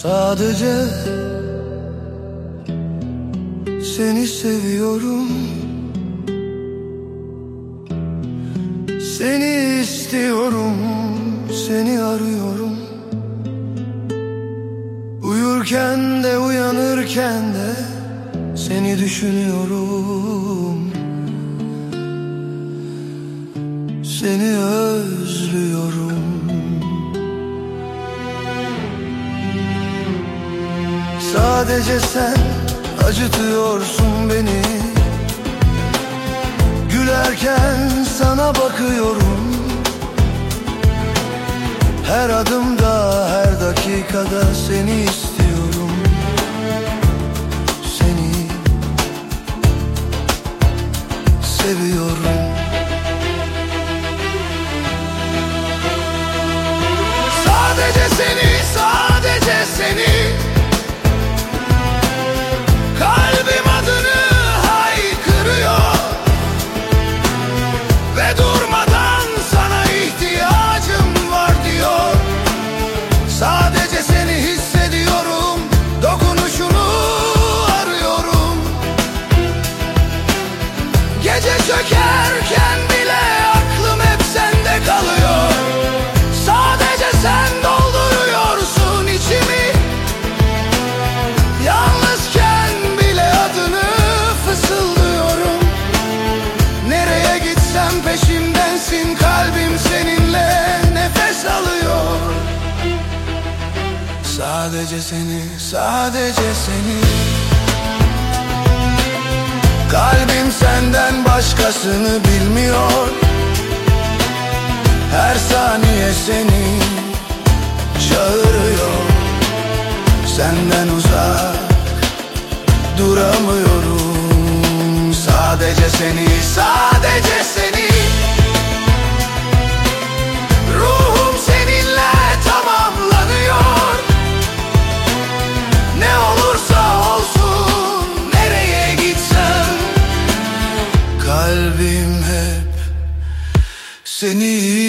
Sadece seni seviyorum, seni istiyorum, seni arıyorum. Uyurken de uyanırken de seni düşünüyorum, seni özlüyorum. Sadece sen acıtıyorsun beni. Gülerken sana bakıyorum. Her adımda, her dakikada seni istiyorum. Seni seviyorum. Sadece seni, sadece seni. Kalbim adını haykırıyor ve durmadan sana ihtiyacım var diyor. Sadece seni hissediyorum, dokunuşunu arıyorum. Gece çökerken bile aklım hep sende kalıyor. Sadece sen dolduruyorsun içimi. Yalnızken bile adını fısıldıyorum. Nereye gitsem peşimdensin, kalbim seninle nefes alıyor. Sadece seni, sadece seni. Kalbim senden başkasını bilmiyor. Her saniye seni çağırıyor. Senden uzak duramıyorum. Sadece seni, sadece seni. Ruhum seninle tamamlanıyor. Ne olursa olsun, nereye gitsem kalbim hep seni